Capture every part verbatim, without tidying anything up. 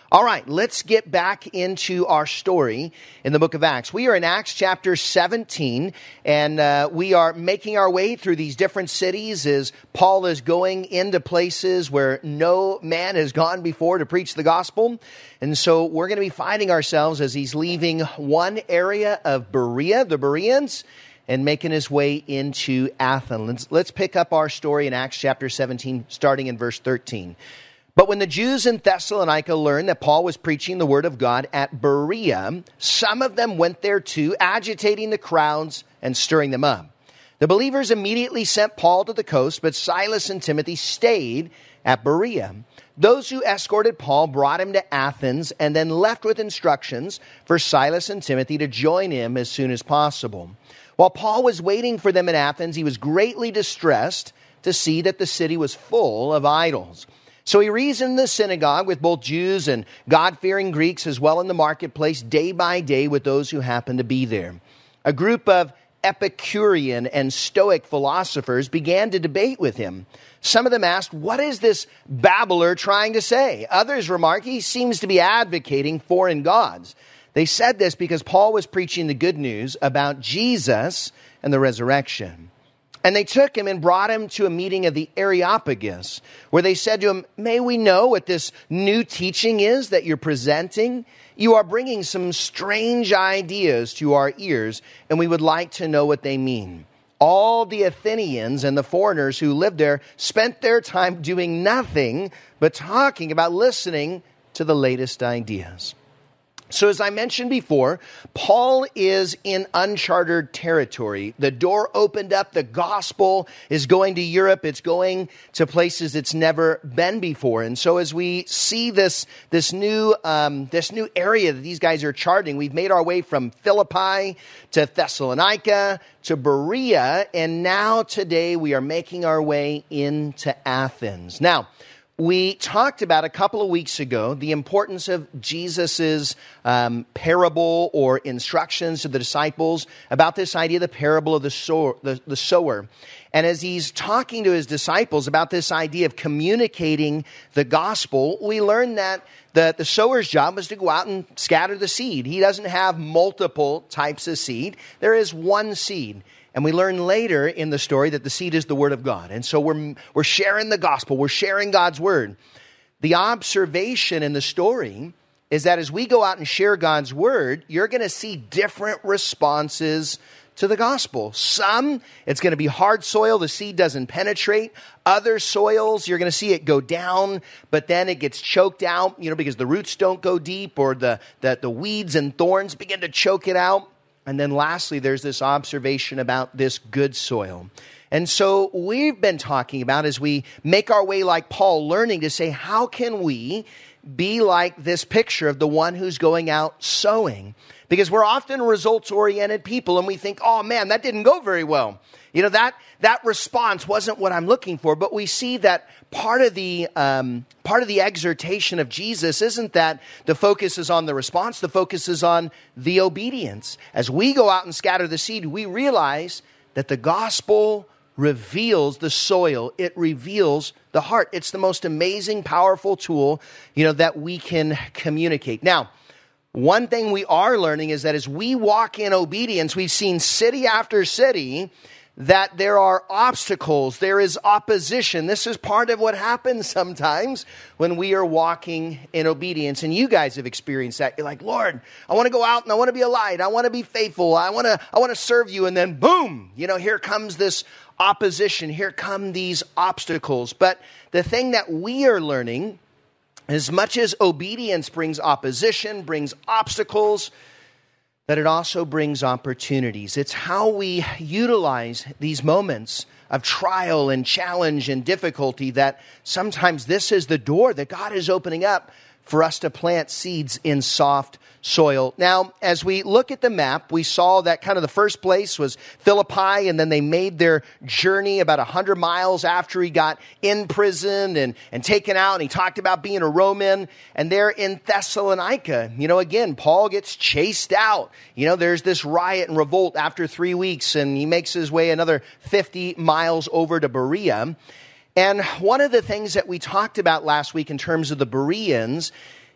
All right, let's get back into our story in the book of Acts. We are in Acts chapter seventeen, and uh, we are making our way through these different cities as Paul is going into places where no man has gone before to preach the gospel. And so we're going to be finding ourselves as he's leaving one area of Berea, the Bereans, and making his way into Athens. Let's, let's pick up our story in Acts chapter seventeen, starting in verse thirteen. But when the Jews in Thessalonica learned that Paul was preaching the word of God at Berea, some of them went there too, agitating the crowds and stirring them up. The believers immediately sent Paul to the coast, but Silas and Timothy stayed at Berea. Those who escorted Paul brought him to Athens and then left with instructions for Silas and Timothy to join him as soon as possible. While Paul was waiting for them in Athens, he was greatly distressed to see that the city was full of idols. So he reasoned in the synagogue with both Jews and God-fearing Greeks, as well in the marketplace day by day with those who happened to be there. A group of Epicurean and Stoic philosophers began to debate with him. Some of them asked, "What is this babbler trying to say?" Others remarked, "He seems to be advocating foreign gods." They said this because Paul was preaching the good news about Jesus and the resurrection. And they took him and brought him to a meeting of the Areopagus, where they said to him, "May we know what this new teaching is that you're presenting? You are bringing some strange ideas to our ears, and we would like to know what they mean." All the Athenians and the foreigners who lived there spent their time doing nothing but talking about listening to the latest ideas. So as I mentioned before, Paul is in uncharted territory. The door opened up. The gospel is going to Europe. It's going to places it's never been before. And so as we see this, this new, um, this new area that these guys are charting, we've made our way from Philippi to Thessalonica to Berea. And now today we are making our way into Athens. Now, we talked about a couple of weeks ago the importance of Jesus's um, parable or instructions to the disciples about this idea of the parable of the sower, the, the sower. And as he's talking to his disciples about this idea of communicating the gospel, we learned that the, the sower's job was to go out and scatter the seed. He doesn't have multiple types of seed. There is one seed. And we learn later in the story that the seed is the word of God. And so we're, we're sharing the gospel. We're sharing God's word. The observation in the story is that as we go out and share God's word, you're going to see different responses to the gospel. Some, it's going to be hard soil. The seed doesn't penetrate. Other soils, you're going to see it go down, but then it gets choked out, you know, because the roots don't go deep, or the, the, the weeds and thorns begin to choke it out. And then lastly, there's this observation about this good soil. And so we've been talking about, as we make our way like Paul, learning to say, how can we be like this picture of the one who's going out sowing? Because we're often results-oriented people, and we think, oh man, that didn't go very well. You know, that that response wasn't what I'm looking for. But we see that part of the um, part of the exhortation of Jesus isn't that the focus is on the response. The focus is on the obedience. As we go out and scatter the seed, we realize that the gospel reveals the soil. It reveals the heart. It's the most amazing, powerful tool, you know, that we can communicate. Now, one thing we are learning is that as we walk in obedience, we've seen city after city that there are obstacles, there is opposition. This is part of what happens sometimes when we are walking in obedience. And you guys have experienced that. You're like, Lord, I want to go out and I want to be a light. I want to be faithful. I want to, I want to serve you. And then boom, you know, here comes this opposition. Here come these obstacles. But the thing that we are learning, as much as obedience brings opposition, brings obstacles, that it also brings opportunities. It's how we utilize these moments of trial and challenge and difficulty that sometimes this is the door that God is opening up for us to plant seeds in soft soil. Now, as we look at the map, we saw that kind of the first place was Philippi, and then they made their journey about one hundred miles after he got in prison and, and taken out, and he talked about being a Roman. And they're in Thessalonica. You know, again, Paul gets chased out. You know, there's this riot and revolt after three weeks, and he makes his way another fifty miles over to Berea. And one of the things that we talked about last week in terms of the Bereans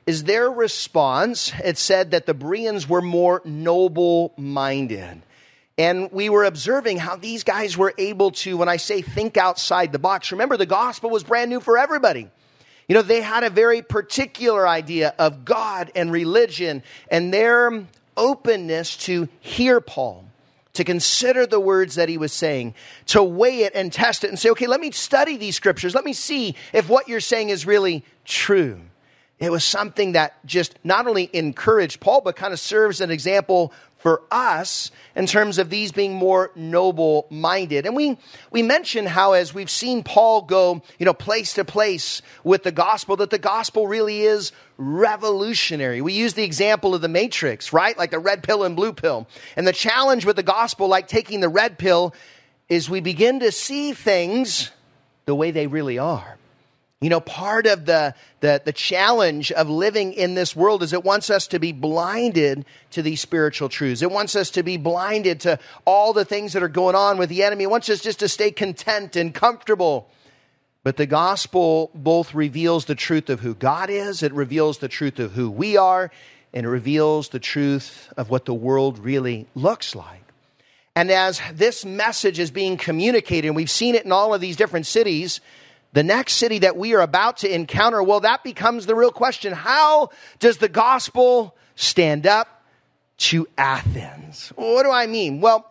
is their response. It said that the Bereans were more noble-minded. And we were observing how these guys were able to, when I say think outside the box, remember the gospel was brand new for everybody. You know, they had a very particular idea of God and religion, and their openness to hear Paul, to consider the words that he was saying, to weigh it and test it and say, okay, let me study these scriptures. Let me see if what you're saying is really true. It was something that just not only encouraged Paul, but kind of serves an example for us in terms of these being more noble-minded. And we we mentioned how as we've seen Paul go, you know, place to place with the gospel, that the gospel really is revolutionary. We use the example of the Matrix, right? Like the red pill and blue pill. And the challenge with the gospel, like taking the red pill, is we begin to see things the way they really are. You know, part of the, the, the challenge of living in this world is it wants us to be blinded to these spiritual truths. It wants us to be blinded to all the things that are going on with the enemy. It wants us just to stay content and comfortable. But the gospel both reveals the truth of who God is, it reveals the truth of who we are, and it reveals the truth of what the world really looks like. And as this message is being communicated, and we've seen it in all of these different cities, the next city that we are about to encounter, well, that becomes the real question. How does the gospel stand up to Athens? What do I mean? Well,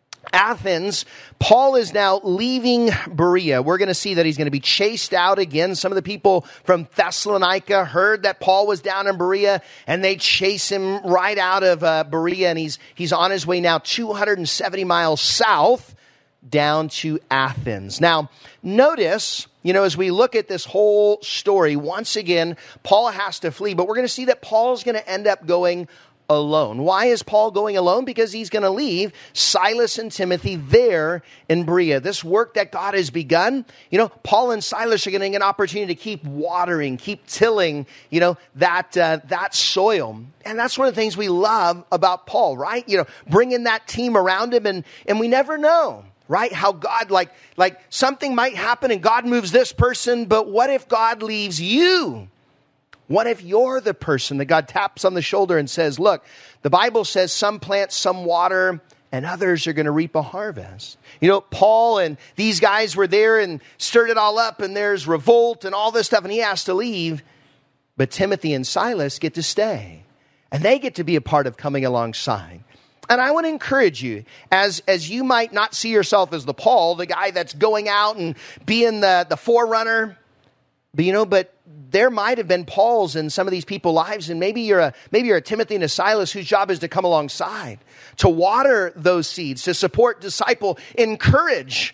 Athens, Paul is now leaving Berea. We're going to see that he's going to be chased out again. Some of the people from Thessalonica heard that Paul was down in Berea, and they chase him right out of uh, Berea, and he's he's on his way now two hundred seventy miles south down to Athens. Now, notice, you know, as we look at this whole story, once again, Paul has to flee, but we're going to see that Paul's going to end up going alone. Why is Paul going alone? Because he's going to leave Silas and Timothy there in Berea. This work that God has begun, you know, Paul and Silas are getting an opportunity to keep watering, keep tilling, you know, that uh, that soil. And that's one of the things we love about Paul, right? You know, bringing that team around him, and and we never know, right? How God, like, like something might happen and God moves this person, but what if God leaves you? What if you're the person that God taps on the shoulder and says, look, the Bible says some plant, some water, and others are going to reap a harvest. You know, Paul and these guys were there and stirred it all up, and there's revolt and all this stuff, and he has to leave. But Timothy and Silas get to stay, and they get to be a part of coming alongside. And I want to encourage you, as, as you might not see yourself as the Paul, the guy that's going out and being the, the forerunner, but you know, but there might have been Pauls in some of these people's lives, and maybe you're a maybe you're a Timothy and a Silas whose job is to come alongside, to water those seeds, to support, disciple, encourage.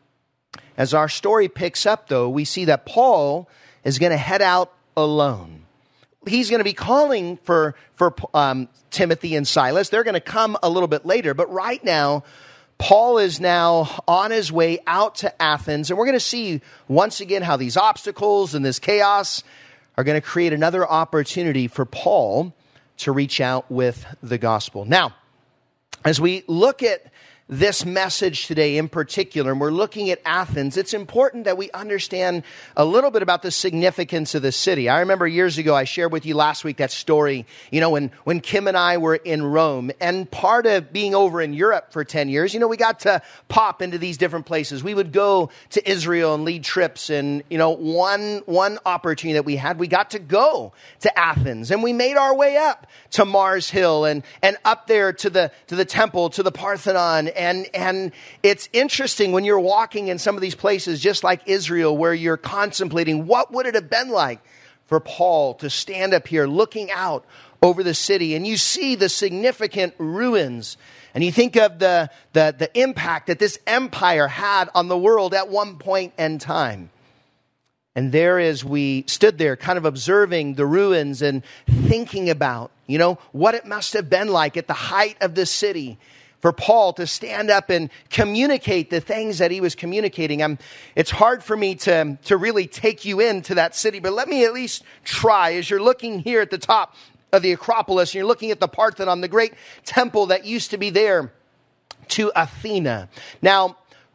As our story picks up, though, we see that Paul is going to head out alone. He's going to be calling for, for um, Timothy and Silas. They're going to come a little bit later. But right now, Paul is now on his way out to Athens. And we're going to see once again how these obstacles and this chaos are going to create another opportunity for Paul to reach out with the gospel. Now, as we look at this message today in particular, and we're looking at Athens, it's important that we understand a little bit about the significance of the city. I remember years ago, I shared with you last week that story, you know, when, when Kim and I were in Rome, and part of being over in Europe for ten years, you know, we got to pop into these different places. We would go to Israel and lead trips, and, you know, one, one opportunity that we had, we got to go to Athens, and we made our way up to Mars Hill and, and up there to the, to the temple, to the Parthenon. And and it's interesting when you're walking in some of these places, just like Israel, where you're contemplating, what would it have been like for Paul to stand up here looking out over the city, and you see the significant ruins, and you think of the, the, the impact that this empire had on the world at one point in time. And there, as we stood there kind of observing the ruins and thinking about, you know, what it must have been like at the height of the city, for Paul to stand up and communicate the things that he was communicating. I'm, it's hard for me to, to really take you into that city, but let me at least try. As you're looking here at the top of the Acropolis, and you're looking at the Parthenon, the great temple that used to be there, to Athena. Now,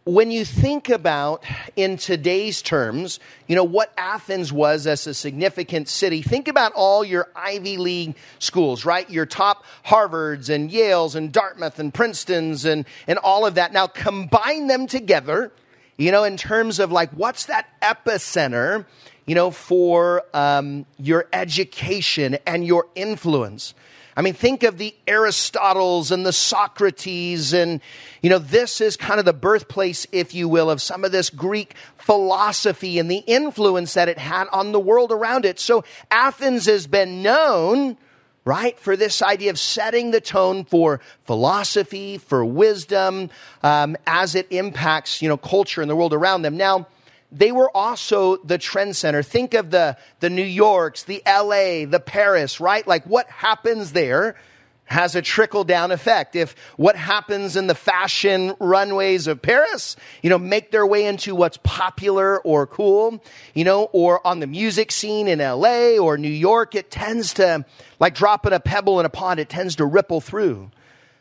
when you think about, in today's terms, you know, what Athens was as a significant city, think about all your Ivy League schools, right? Your top Harvards and Yales and Dartmouth and Princetons and, and all of that. Now combine them together, you know, in terms of like, what's that epicenter, you know, for um, your education and your influence? I mean, think of the Aristotles and the Socrates, and, you know, this is kind of the birthplace, if you will, of some of this Greek philosophy and the influence that it had on the world around it. So Athens has been known, right, for this idea of setting the tone for philosophy, for wisdom, um, as it impacts, you know, culture and the world around them. Now, they were also the trend center. Think of the, the New Yorks, the L A, the Paris, right? Like what happens there has a trickle-down effect. If what happens in the fashion runways of Paris, you know, make their way into what's popular or cool, you know, or on the music scene in L A or New York, it tends to, like dropping a pebble in a pond, it tends to ripple through.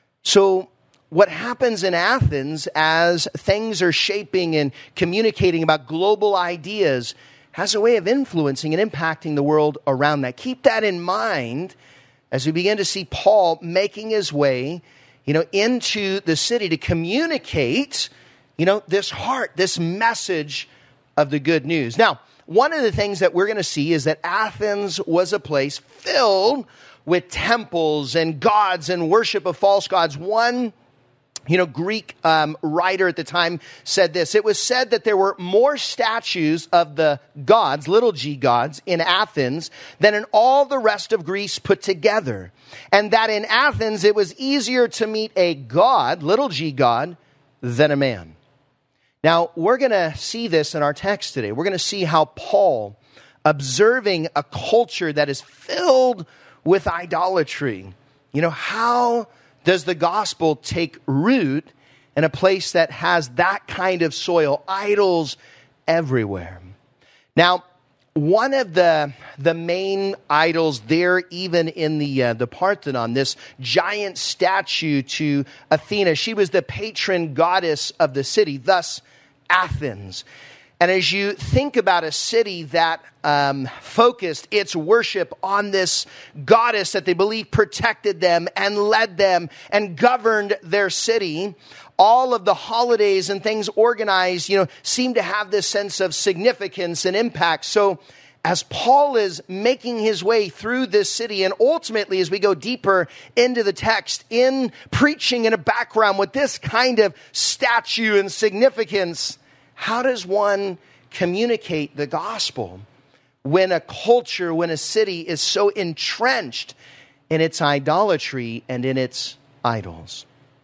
So what happens in Athens as things are shaping and communicating about global ideas has a way of influencing and impacting the world around that. Keep that in mind as we begin to see Paul making his way, you know, into the city to communicate, you know, this heart, this message of the good news. Now, one of the things that we're going to see is that Athens was a place filled with temples and gods and worship of false gods. One You know, Greek um, writer at the time said this. It was said that there were more statues of the gods, little g gods, in Athens than in all the rest of Greece put together. And that in Athens, it was easier to meet a god, little g god, than a man. Now, we're going to see this in our text today. We're going to see how Paul, observing a culture that is filled with idolatry, you know, how does the gospel take root in a place that has that kind of soil, idols everywhere? Now, one of the the main idols there, even in the uh, the Parthenon, this giant statue to Athena, she was the patron goddess of the city, thus Athens. And as you think about a city that um, focused its worship on this goddess that they believe protected them and led them and governed their city, all of the holidays and things organized, you know, seem to have this sense of significance and impact. So as Paul is making his way through this city, and ultimately as we go deeper into the text, in preaching in a background with this kind of statue and significance, how does one communicate the gospel when a culture, when a city is so entrenched in its idolatry and in its idols?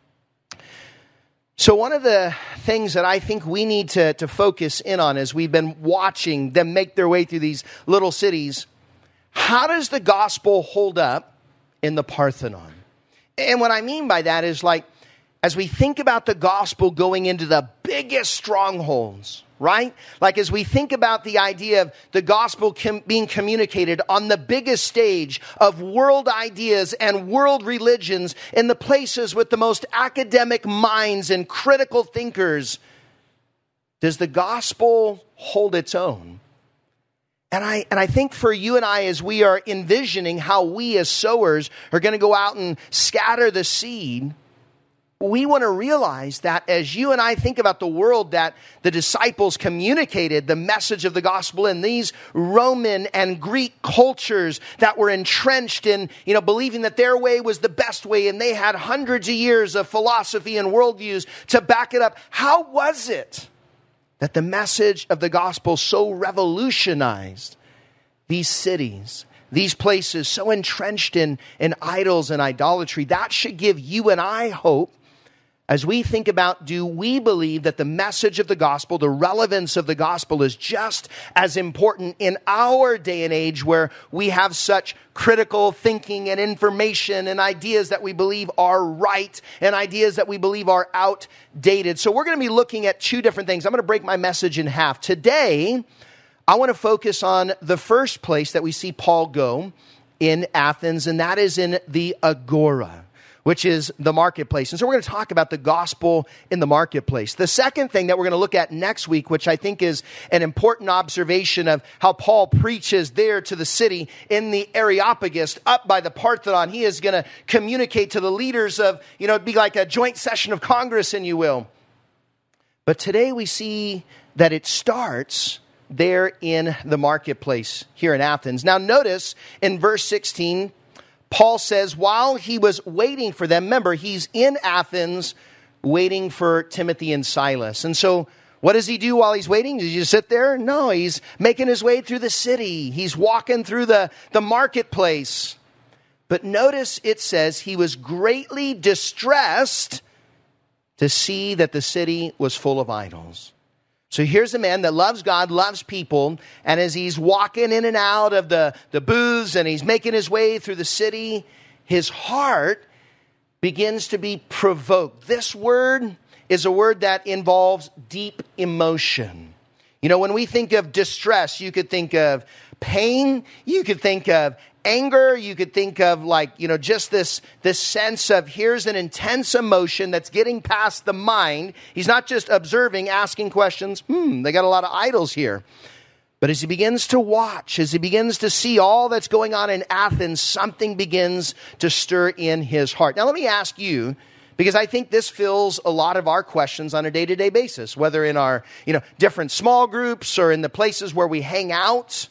So one of the things that I think we need to, to focus in on as we've been watching them make their way through these little cities, how does the gospel hold up in the Parthenon? And what I mean by that is, like, as we think about the gospel going into the biggest strongholds, right? Like as we think about the idea of the gospel com- being communicated on the biggest stage of world ideas and world religions, in the places with the most academic minds and critical thinkers, does the gospel hold its own? And I and I think for you and I, as we are envisioning how we as sowers are going to go out and scatter the seed, we want to realize that as you and I think about the world that the disciples communicated the message of the gospel in, these Roman and Greek cultures that were entrenched in, you know, believing that their way was the best way, and they had hundreds of years of philosophy and worldviews to back it up. How was it that the message of the gospel so revolutionized these cities, these places so entrenched in, in idols and idolatry? That should give you and I hope as we think about, do we believe that the message of the gospel, the relevance of the gospel, is just as important in our day and age, where we have such critical thinking and information and ideas that we believe are right and ideas that we believe are outdated? So we're going to be looking at two different things. I'm going to break my message in half. Today, I want to focus on the first place that we see Paul go in Athens, and that is in the Agora. which is the marketplace. And so we're going to talk about the gospel in the marketplace. The second thing that we're going to look at next week, which I think is an important observation of how Paul preaches there to the city in the Areopagus up by the Parthenon. He is going to communicate to the leaders of, you know, it'd be like a joint session of Congress, and you will. But today we see that it starts there in the marketplace here in Athens. Now notice in verse sixteen, Paul says, while he was waiting for them, remember, he's in Athens waiting for Timothy and Silas. And so what does he do while he's waiting? Does he just sit there? No, he's making his way through the city. He's walking through the, the marketplace. But notice it says he was greatly distressed to see that the city was full of idols. So here's a man that loves God, loves people, and as he's walking in and out of the, the booths and he's making his way through the city, his heart begins to be provoked. This word is a word that involves deep emotion. You know, when we think of distress, you could think of pain, you could think of anger, you could think of like, you know, just this, this sense of here's an intense emotion that's getting past the mind. He's not just observing, asking questions. Hmm, they got a lot of idols here. But as he begins to watch, as he begins to see all that's going on in Athens, something begins to stir in his heart. Now, let me ask you, because I think this fills a lot of our questions on a day-to-day basis, whether in our, you know, different small groups or in the places where we hang out.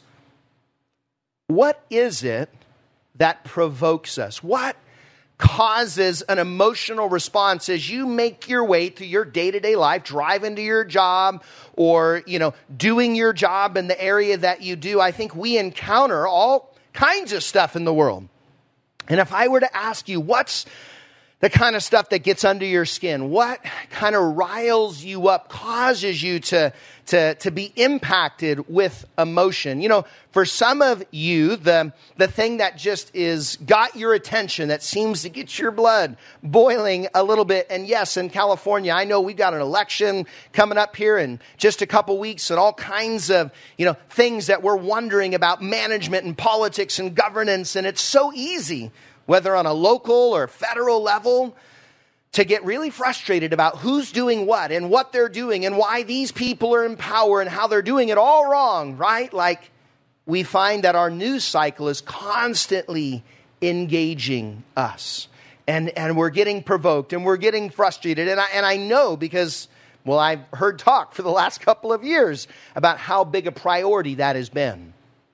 What is it that provokes us? What causes an emotional response as you make your way through your day-to-day life, driving to your job or, you know, doing your job in the area that you do? I think we encounter all kinds of stuff in the world. And if I were to ask you, what's the kind of stuff that gets under your skin? What kind of riles you up, causes you to, to, to be impacted with emotion? You know, for some of you, the, the thing that just is got your attention, that seems to get your blood boiling a little bit. And yes, in California, I know we've got an election coming up here in just a couple weeks and all kinds of, you know, things that we're wondering about management and politics and governance. And it's so easy, whether on a local or federal level, to get really frustrated about who's doing what and what they're doing and why these people are in power and how they're doing it all wrong, right? Like, we find that our news cycle is constantly engaging us. And, and we're getting provoked and we're getting frustrated. And I, and I know because, well, I've heard talk for the last couple of years about how big a priority that has been.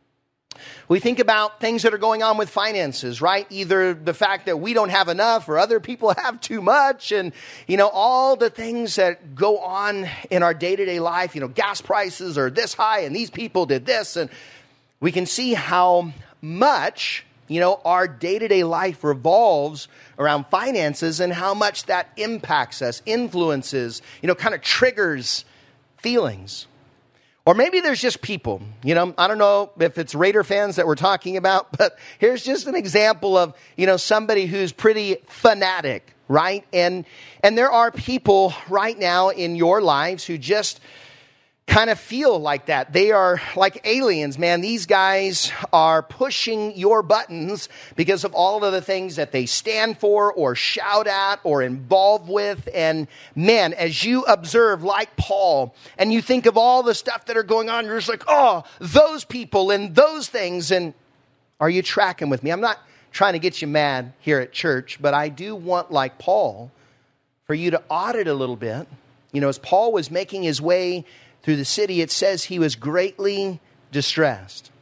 We think about things that are going on with finances, right? Either the fact that we don't have enough or other people have too much, and, you know, all the things that go on in our day-to-day life. You know, gas prices are this high and these people did this. And we can see how much, you know, our day-to-day life revolves around finances and how much that impacts us, influences, you know, kind of triggers feelings. Or maybe there's just people, you know, I don't know if it's Raider fans that we're talking about, but here's just an example of, you know, somebody who's pretty fanatic, right? And, and there are people right now in your lives who just kind of feel like that. They are like aliens, man. These guys are pushing your buttons because of all of the things that they stand for or shout at or involved with. And man, as you observe like Paul and you think of all the stuff that are going on, you're just like, oh, those people and those things. And are you tracking with me? I'm not trying to get you mad here at church, but I do want, like Paul, for you to audit a little bit. You know, as Paul was making his way through the city, it says he was greatly distressed.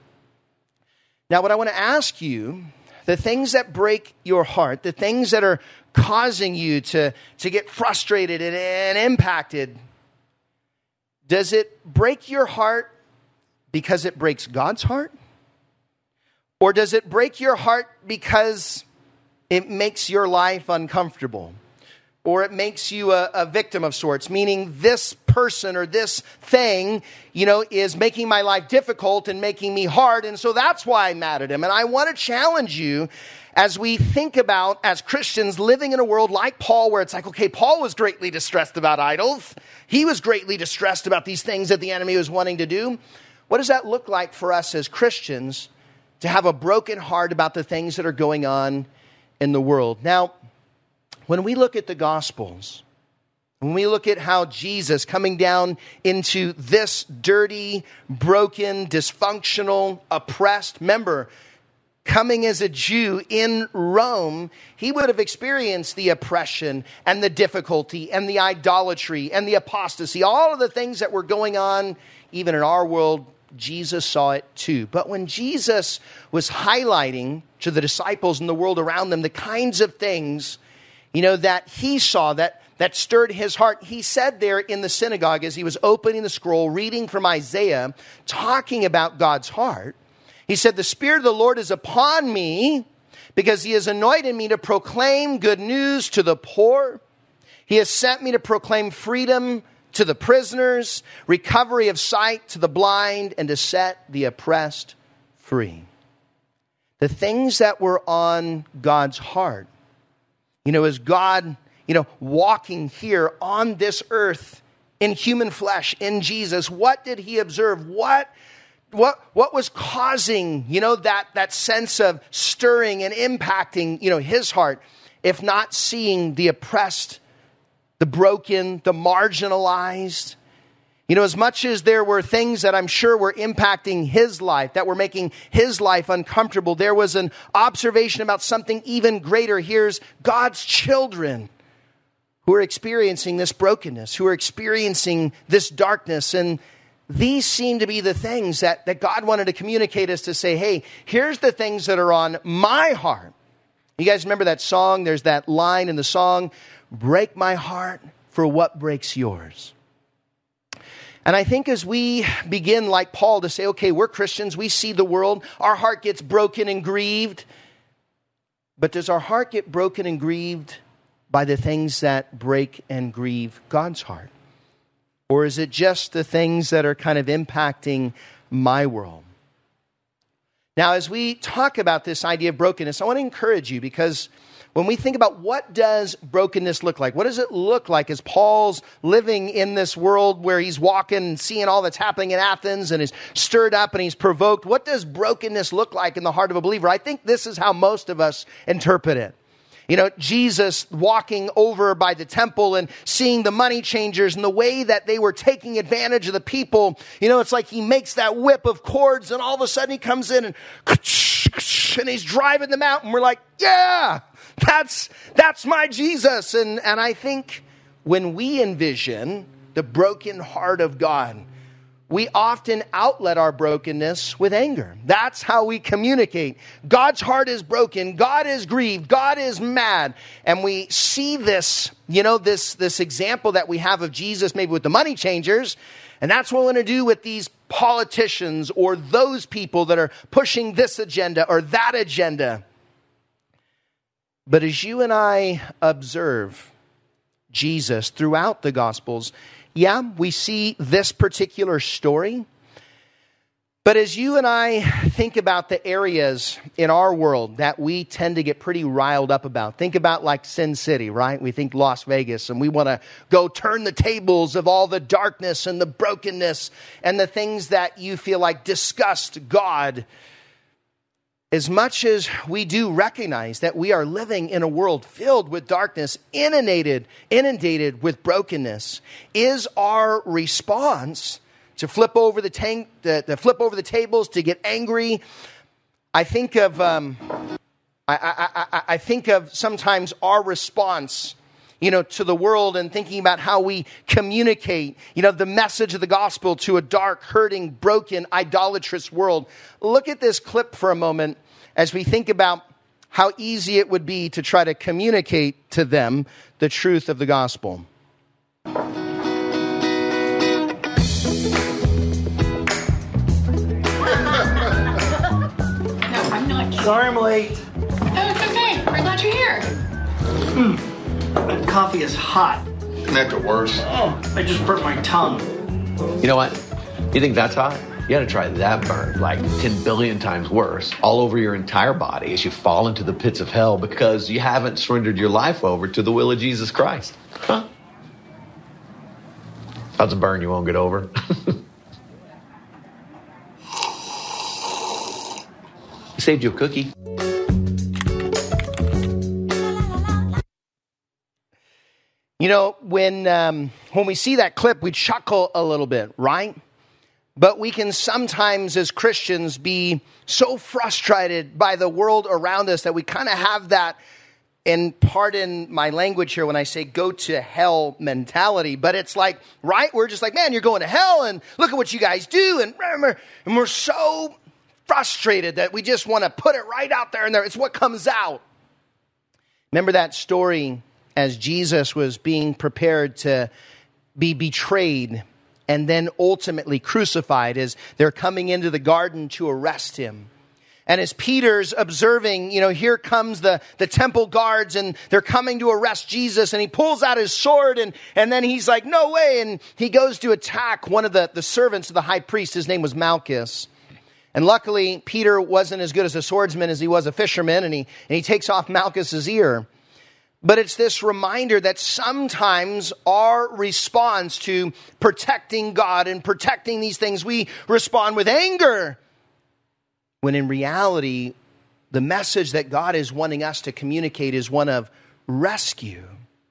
Now, what I want to ask you, the things that break your heart, the things that are causing you to, to get frustrated and, and impacted, does it break your heart because it breaks God's heart? Or does it break your heart because it makes your life uncomfortable? Or it makes you a, a victim of sorts, meaning this person or this thing, you know, is making my life difficult and making me hard. And so that's why I'm mad at him. And I want to challenge you as we think about, as Christians, living in a world like Paul, where it's like, okay, Paul was greatly distressed about idols. He was greatly distressed about these things that the enemy was wanting to do. What does that look like for us as Christians to have a broken heart about the things that are going on in the world? Now, when we look at the Gospels, when we look at how Jesus coming down into this dirty, broken, dysfunctional, oppressed, remember, coming as a Jew in Rome, he would have experienced the oppression and the difficulty and the idolatry and the apostasy, all of the things that were going on even in our world. Jesus saw it too. But when Jesus was highlighting to the disciples and the world around them the kinds of things, you know, that he saw, that that stirred his heart, he said there in the synagogue as he was opening the scroll, reading from Isaiah, talking about God's heart, he said, "The Spirit of the Lord is upon me because he has anointed me to proclaim good news to the poor. He has sent me to proclaim freedom to the prisoners, recovery of sight to the blind, and to set the oppressed free." The things that were on God's heart, you know, as God, you know, walking here on this earth in human flesh, in Jesus, what did he observe? What What what was causing, you know, that, that sense of stirring and impacting, you know, his heart, if not seeing the oppressed, the broken, the marginalized? You know, as much as there were things that I'm sure were impacting his life, that were making his life uncomfortable, there was an observation about something even greater. Here's God's children who are experiencing this brokenness, who are experiencing this darkness, and these seem to be the things that, that God wanted to communicate us to say, hey, here's the things that are on my heart. You guys remember that song? There's that line in the song, "Break my heart for what breaks yours." And I think as we begin, like Paul, to say, okay, we're Christians, we see the world, our heart gets broken and grieved. But does our heart get broken and grieved by the things that break and grieve God's heart? Or is it just the things that are kind of impacting my world? Now, as we talk about this idea of brokenness, I want to encourage you, because when we think about what does brokenness look like, what does it look like as Paul's living in this world where he's walking and seeing all that's happening in Athens and is stirred up and he's provoked, what does brokenness look like in the heart of a believer? I think this is how most of us interpret it. You know, Jesus walking over by the temple and seeing the money changers and the way that they were taking advantage of the people. You know, it's like he makes that whip of cords and all of a sudden he comes in and, and he's driving them out. And we're like, yeah, that's, that's my Jesus. And, and I think when we envision the broken heart of God, we often outlet our brokenness with anger. That's how we communicate. God's heart is broken. God is grieved. God is mad. And we see this, you know, this, this example that we have of Jesus maybe with the money changers. And that's what we want to do with these politicians or those people that are pushing this agenda or that agenda. But as you and I observe Jesus throughout the Gospels, yeah, we see this particular story. But as you and I think about the areas in our world that we tend to get pretty riled up about, think about like Sin City, right? We think Las Vegas, and we want to go turn the tables of all the darkness and the brokenness and the things that you feel like disgust God. As much as we do recognize that we are living in a world filled with darkness, inundated, inundated with brokenness, is our response to flip over the tank, to, to flip over the tables, to get angry? I think of, um, I, I, I, I think of sometimes our response, you know, to the world, and thinking about how we communicate, you know, the message of the gospel to a dark, hurting, broken, idolatrous world. Look at this clip for a moment as we think about how easy it would be to try to communicate to them the truth of the gospel. No, I'm not. Sorry I'm late. No, it's okay. We're glad you're here. Mm. That coffee is hot. Isn't that the worst? Oh, I just burnt my tongue. You know what? You think that's hot? You gotta try that burn, like ten billion times worse, all over your entire body as you fall into the pits of hell because you haven't surrendered your life over to the will of Jesus Christ. Huh? That's a burn you won't get over. He saved you a cookie. You know, when um, when we see that clip, we chuckle a little bit, right? But we can sometimes, as Christians, be so frustrated by the world around us that we kind of have that, and pardon my language here when I say go to hell mentality, but it's like, right? We're just like, man, you're going to hell, and look at what you guys do, and, and we're so frustrated that we just want to put it right out there, and there, it's what comes out. Remember that story as Jesus was being prepared to be betrayed and then ultimately crucified, as they're coming into the garden to arrest him. And as Peter's observing, you know, here comes the, the temple guards, and they're coming to arrest Jesus, and he pulls out his sword, and, and then he's like, no way. And he goes to attack one of the, the servants of the high priest. His name was Malchus. And luckily, Peter wasn't as good as a swordsman as he was a fisherman, and he, and he takes off Malchus's ear. But it's this reminder that sometimes our response to protecting God and protecting these things, we respond with anger, when in reality, the message that God is wanting us to communicate is one of rescue.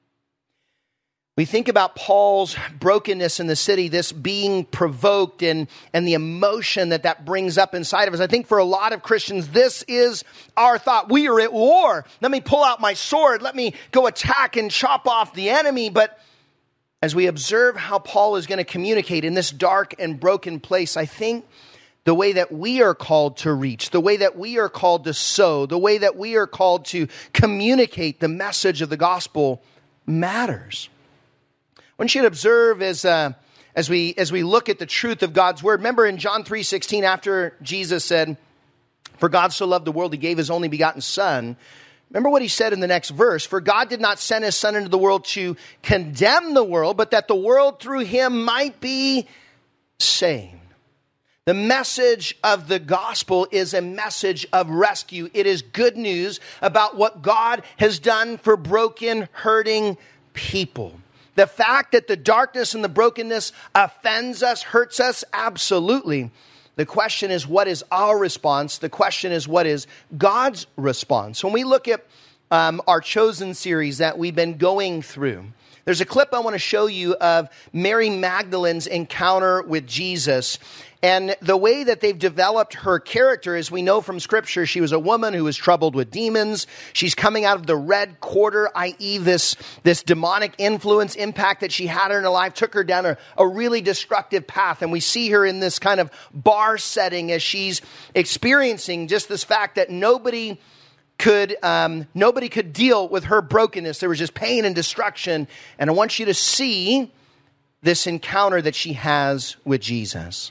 We think about Paul's brokenness in the city, this being provoked, and, and the emotion that that brings up inside of us. I think for a lot of Christians, this is our thought. We are at war. Let me pull out my sword. Let me go attack and chop off the enemy. But as we observe how Paul is going to communicate in this dark and broken place, I think the way that we are called to reach, the way that we are called to sow, the way that we are called to communicate the message of the gospel matters. I want you to observe as uh, as we as we look at the truth of God's word. Remember in John three sixteen, after Jesus said, "For God so loved the world, he gave his only begotten Son." Remember what he said in the next verse: "For God did not send his Son into the world to condemn the world, but that the world through him might be saved." The message of the gospel is a message of rescue. It is good news about what God has done for broken, hurting people. The fact that the darkness and the brokenness offends us, hurts us, absolutely. The question is, what is our response? The question is, what is God's response? When we look at um, our Chosen series that we've been going through, there's a clip I want to show you of Mary Magdalene's encounter with Jesus. And the way that they've developed her character, as we know from Scripture, she was a woman who was troubled with demons. She's coming out of the red quarter, that is this, this demonic influence impact that she had in her life, took her down a, a really destructive path. And we see her in this kind of bar setting as she's experiencing just this fact that nobody could um, nobody could deal with her brokenness. There was just pain and destruction. And I want you to see this encounter that she has with Jesus.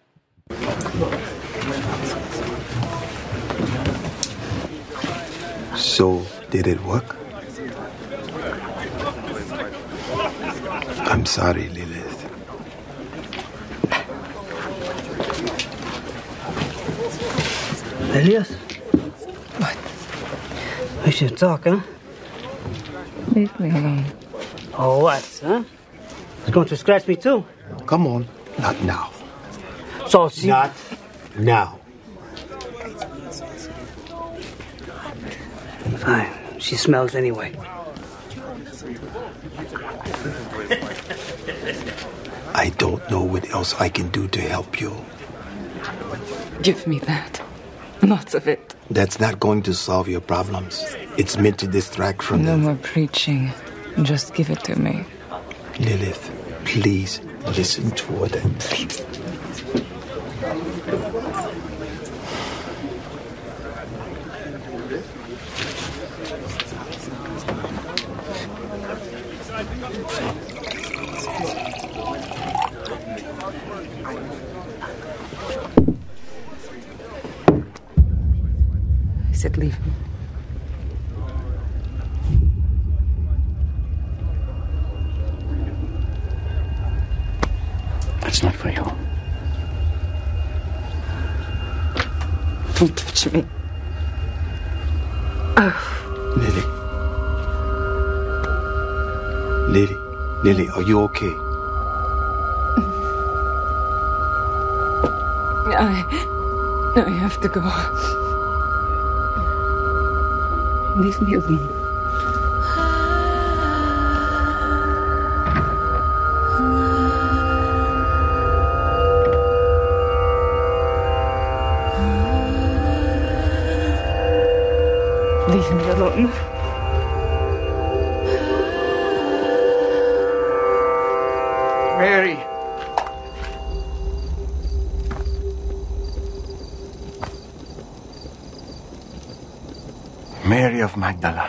So, did it work? I'm sorry, Lilith. Elias? What? We should talk, huh? Leave me alone. Oh, what, huh? He's going to scratch me too. Come on, not now. So, see... Not now. Fine. She smells anyway. I don't know what else I can do to help you. Give me that. Lots of it. That's not going to solve your problems. It's meant to distract from No them. more preaching. Just give it to me. Lilith, please listen to what I'm saying. I said leave me. That's not for you. Don't touch me. Lily. Lily. Lily, are you okay? I... I have to go. Leave me alone. Leave me alone. Mary. Mary of Magdala.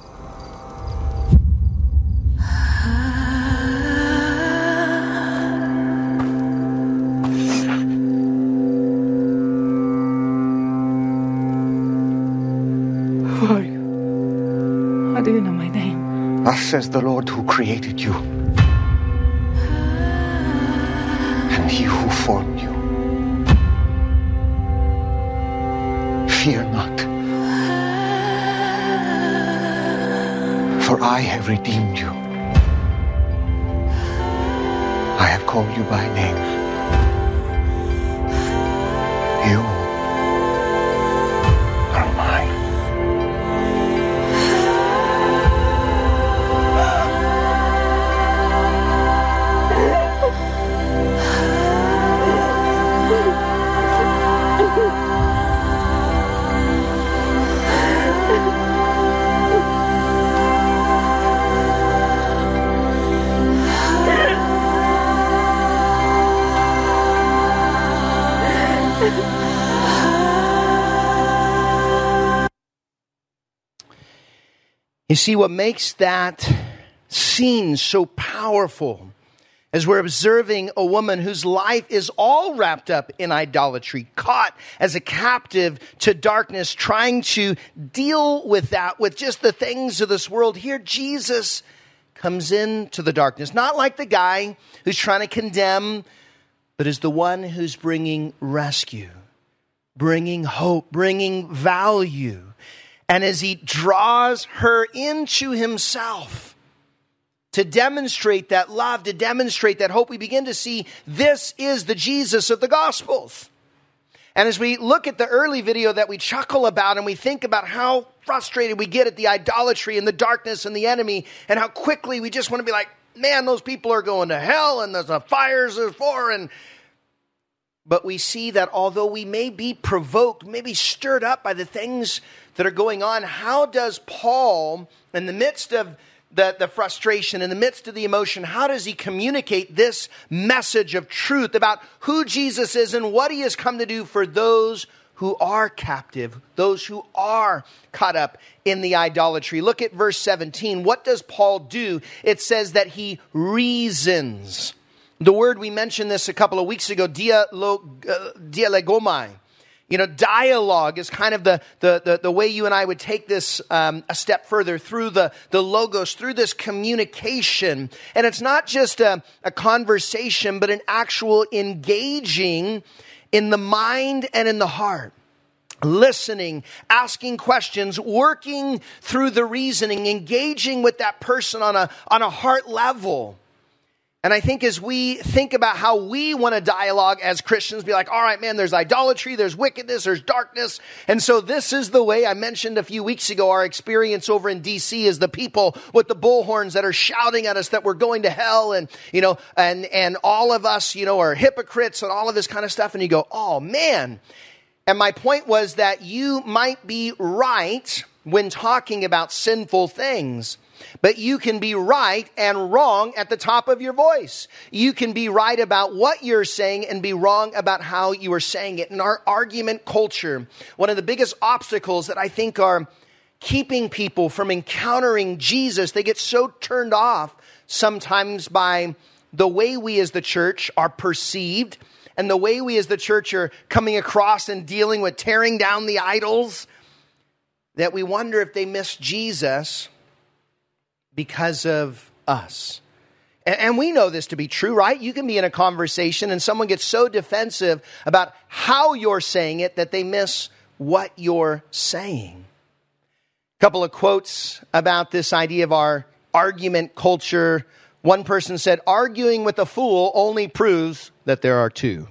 Who are you? How do you know my name? Thus says the Lord who created you, and he who formed you. Fear not, for I have redeemed you. I have called you by name. You are mine. You see, what makes that scene so powerful as we're observing a woman whose life is all wrapped up in idolatry, caught as a captive to darkness, trying to deal with that, with just the things of this world. Here, Jesus comes into the darkness, not like the guy who's trying to condemn, but as the one who's bringing rescue, bringing hope, bringing value. And as he draws her into himself to demonstrate that love, to demonstrate that hope, we begin to see this is the Jesus of the Gospels. And as we look at the early video that we chuckle about and we think about how frustrated we get at the idolatry and the darkness and the enemy and how quickly we just want to be like, man, those people are going to hell and there's a fires are for. And but we see that although we may be provoked, maybe stirred up by the things that are going on, how does Paul, in the midst of the, the frustration, in the midst of the emotion, how does he communicate this message of truth about who Jesus is and what he has come to do for those who are captive, those who are caught up in the idolatry? Look at verse seventeen. What does Paul do? It says that he reasons. The word, we mentioned this a couple of weeks ago, dialog, uh, dialogomai. You know, dialogue is kind of the, the, the, the way you and I would take this um, a step further through the, the logos, through this communication. And it's not just a, a conversation, but an actual engaging in the mind and in the heart. Listening, asking questions, working through the reasoning, engaging with that person on a, on a heart level. And I think as we think about how we want to dialogue as Christians, be like, all right, man, there's idolatry, there's wickedness, there's darkness. And so this is the way I mentioned a few weeks ago, our experience over in D C is the people with the bullhorns that are shouting at us that we're going to hell. And, you know, and, and all of us, you know, are hypocrites and all of this kind of stuff. And you go, oh man. And my point was that you might be right when talking about sinful things. But you can be right and wrong at the top of your voice. You can be right about what you're saying and be wrong about how you are saying it. In our argument culture, one of the biggest obstacles that I think are keeping people from encountering Jesus, they get so turned off sometimes by the way we as the church are perceived and the way we as the church are coming across and dealing with tearing down the idols, that we wonder if they miss Jesus because of us. And we know this to be true, right? You can be in a conversation and someone gets so defensive about how you're saying it that they miss what you're saying. A couple of quotes about this idea of our argument culture. One person said, arguing with a fool only proves that there are two.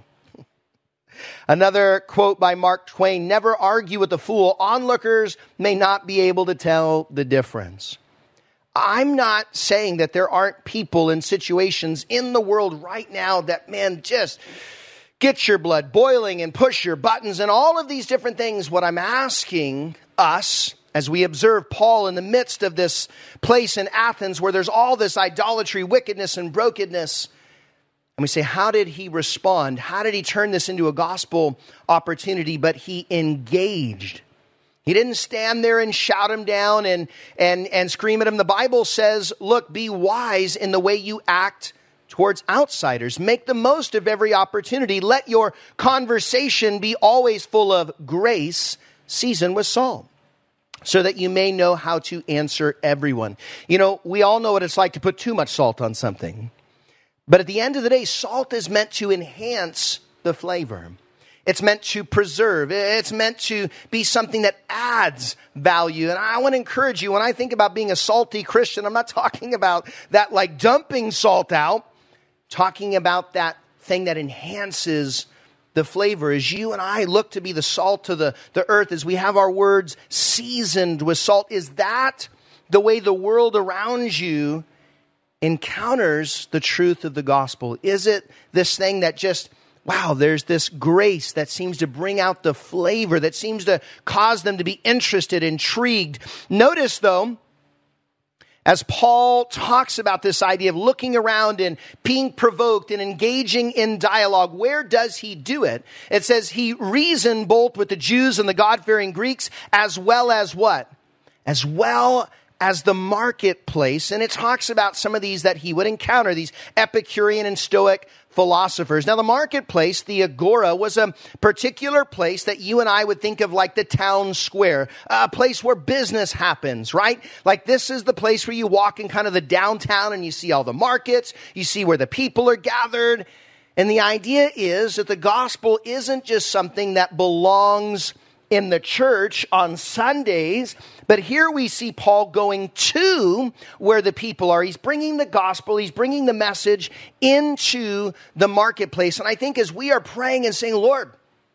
Another quote by Mark Twain, never argue with a fool. Onlookers may not be able to tell the difference. I'm not saying that there aren't people in situations in the world right now that, man, just get your blood boiling and push your buttons and all of these different things. What I'm asking us as we observe Paul in the midst of this place in Athens where there's all this idolatry, wickedness, and brokenness. And we say, how did he respond? How did he turn this into a gospel opportunity? But he engaged. He didn't stand there and shout him down and, and, and scream at him. The Bible says, look, be wise in the way you act towards outsiders. Make the most of every opportunity. Let your conversation be always full of grace, seasoned with salt, so that you may know how to answer everyone. You know, we all know what it's like to put too much salt on something. But at the end of the day, salt is meant to enhance the flavor. It's meant to preserve. It's meant to be something that adds value. And I want to encourage you, when I think about being a salty Christian, I'm not talking about that like dumping salt out, talking about that thing that enhances the flavor. As you and I look to be the salt of the, the earth, as we have our words seasoned with salt, is that the way the world around you encounters the truth of the gospel? Is it this thing that just, wow, there's this grace that seems to bring out the flavor, that seems to cause them to be interested, intrigued? Notice, though, as Paul talks about this idea of looking around and being provoked and engaging in dialogue, where does he do it? It says he reasoned both with the Jews and the God-fearing Greeks, as well as what? As well as the marketplace. And it talks about some of these that he would encounter, these Epicurean and Stoic philosophers. Now, the marketplace, the agora, was a particular place that you and I would think of like the town square, a place where business happens, right? Like this is the place where you walk in kind of the downtown and you see all the markets, you see where the people are gathered. And the idea is that the gospel isn't just something that belongs in the church on Sundays, but here we see Paul going to where the people are. He's bringing the gospel, he's bringing the message into the marketplace. And I think as we are praying and saying, Lord,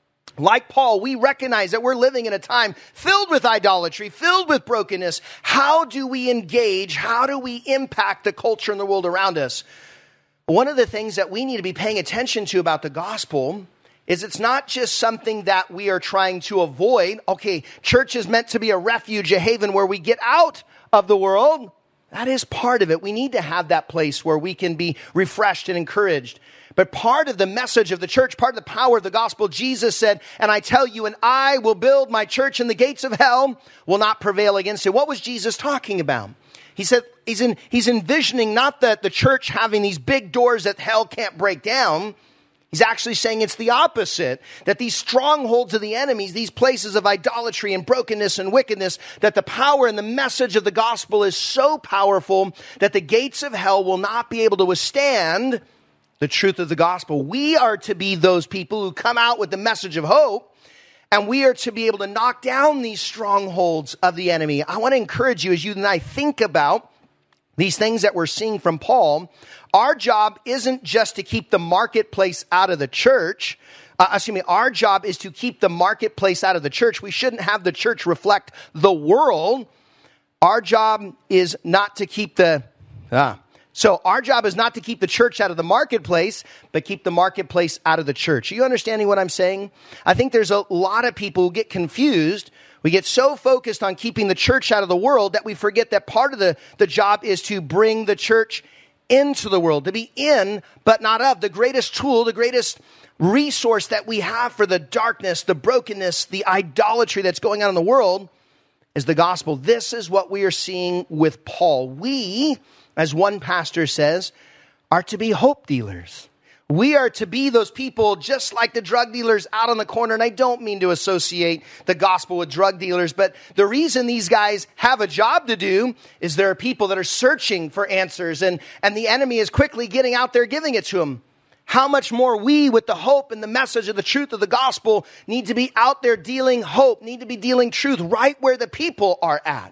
like Paul, we recognize that we're living in a time filled with idolatry, filled with brokenness. How do we engage? How do we impact the culture and the world around us? One of the things that we need to be paying attention to about the gospel is it's not just something that we are trying to avoid. Okay, church is meant to be a refuge, a haven where we get out of the world. That is part of it. We need to have that place where we can be refreshed and encouraged. But part of the message of the church, part of the power of the gospel, Jesus said, and I tell you, and I will build my church, and the gates of hell will not prevail against it. What was Jesus talking about? He said he's in, he's envisioning not that the church having these big doors that hell can't break down. He's actually saying it's the opposite, that these strongholds of the enemies, these places of idolatry and brokenness and wickedness, that the power and the message of the gospel is so powerful that the gates of hell will not be able to withstand the truth of the gospel. We are to be those people who come out with the message of hope, and we are to be able to knock down these strongholds of the enemy. I want to encourage you as you and I think about these things that we're seeing from Paul. Our job isn't just to keep the marketplace out of the church. Uh, excuse me, our job is to keep the marketplace out of the church. We shouldn't have the church reflect the world. Our job is not to keep the... Ah, so our job is not to keep the church out of the marketplace, but keep the marketplace out of the church. Are you understanding what I'm saying? I think there's a lot of people who get confused. We get so focused on keeping the church out of the world that we forget that part of the, the job is to bring the church into the world, to be in, but not of. The greatest tool, the greatest resource that we have for the darkness, the brokenness, the idolatry that's going on in the world is the gospel. This is what we are seeing with Paul. We, as one pastor says, are to be hope dealers. We are to be those people just like the drug dealers out on the corner. And I don't mean to associate the gospel with drug dealers, but the reason these guys have a job to do is there are people that are searching for answers, and, and the enemy is quickly getting out there giving it to them. How much more we, with the hope and the message of the truth of the gospel, need to be out there dealing hope, need to be dealing truth right where the people are at.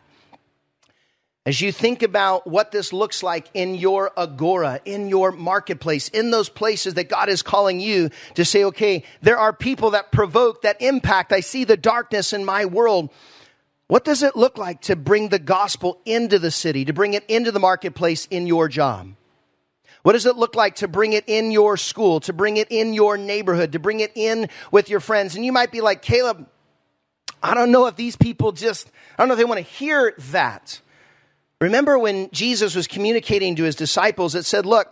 As you think about what this looks like in your agora, in your marketplace, in those places that God is calling you to say, okay, there are people that provoke, that impact. I see the darkness in my world. What does it look like to bring the gospel into the city, to bring it into the marketplace in your job? What does it look like to bring it in your school, to bring it in your neighborhood, to bring it in with your friends? And you might be like, Caleb, I don't know if these people just, I don't know if they want to hear that. Remember when Jesus was communicating to his disciples, it said, look,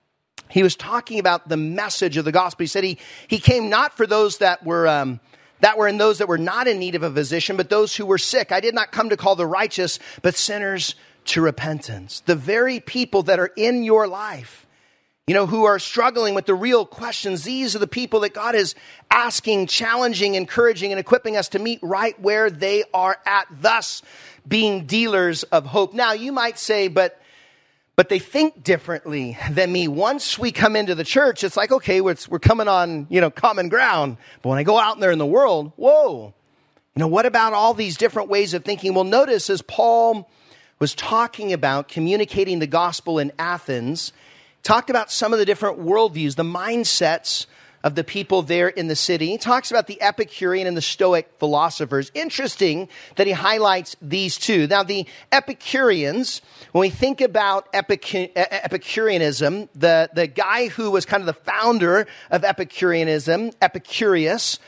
he was talking about the message of the gospel. He said he, he came not for those that were, um, that were in those that were not in need of a physician, but those who were sick. I did not come to call the righteous, but sinners to repentance. The very people that are in your life, you know, who are struggling with the real questions, these are the people that God is asking, challenging, encouraging, and equipping us to meet right where they are at, thus being dealers of hope. Now, you might say, but but they think differently than me. Once we come into the church, it's like, okay, we're, we're coming on, you know, common ground. But when I go out there in the world, whoa, you know, what about all these different ways of thinking? Well, notice as Paul was talking about communicating the gospel in Athens, talked about some of the different worldviews, the mindsets of the people there in the city. He talks about the Epicurean and the Stoic philosophers. Interesting that he highlights these two. Now, the Epicureans, when we think about Epicu- Epicureanism, the, the guy who was kind of the founder of Epicureanism, Epicurus,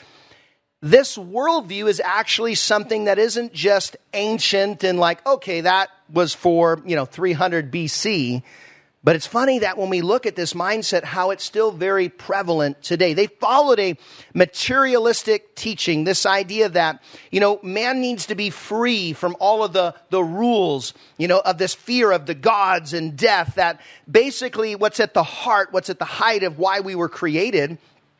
this worldview is actually something that isn't just ancient and like, okay, that was for, you know, three hundred B C, but it's funny that when we look at this mindset, how it's still very prevalent today. They followed a materialistic teaching, this idea that, you know, man needs to be free from all of the, the rules, you know, of this fear of the gods and death, that basically what's at the heart, what's at the height of why we were created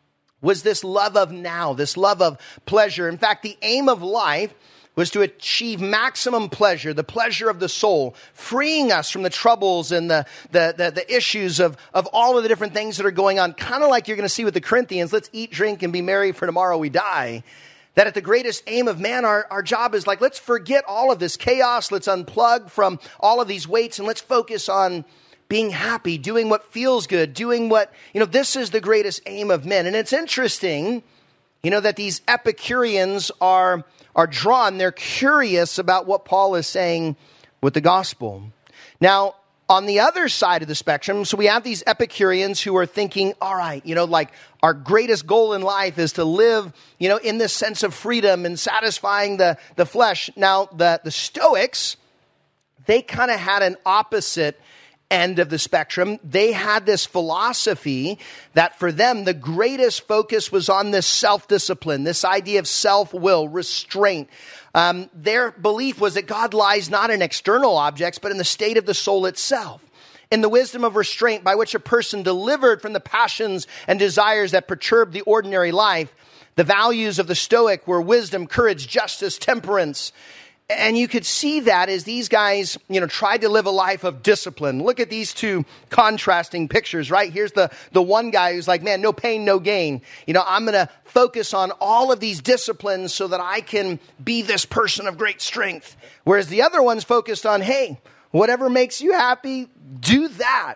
was this love of now, this love of pleasure. In fact, the aim of life was to achieve maximum pleasure, the pleasure of the soul, freeing us from the troubles and the, the, the, the issues of, of all of the different things that are going on. Kind of like you're going to see with the Corinthians, let's eat, drink, and be merry, for tomorrow we die. That at the greatest aim of man, our, our job is like, let's forget all of this chaos. Let's unplug from all of these weights and let's focus on being happy, doing what feels good, doing what, you know, this is the greatest aim of men. And it's interesting, you know, that these Epicureans are are drawn, they're curious about what Paul is saying with the gospel. Now, on the other side of the spectrum, so we have these Epicureans who are thinking, all right, you know, like our greatest goal in life is to live, you know, in this sense of freedom and satisfying the, the flesh. Now, the, the Stoics, they kind of had an opposite end of the spectrum. They had this philosophy that for them, the greatest focus was on this self-discipline, this idea of self-will, restraint. Um, their belief was that God lies not in external objects, but in the state of the soul itself, in the wisdom of restraint by which a person delivered from the passions and desires that perturb the ordinary life. The values of the Stoic were wisdom, courage, justice, temperance. And you could see that as these guys, you know, tried to live a life of discipline. Look at these two contrasting pictures, right? Here's the, the one guy who's like, man, no pain, no gain. You know, I'm going to focus on all of these disciplines so that I can be this person of great strength. Whereas the other one's focused on, hey, whatever makes you happy, do that.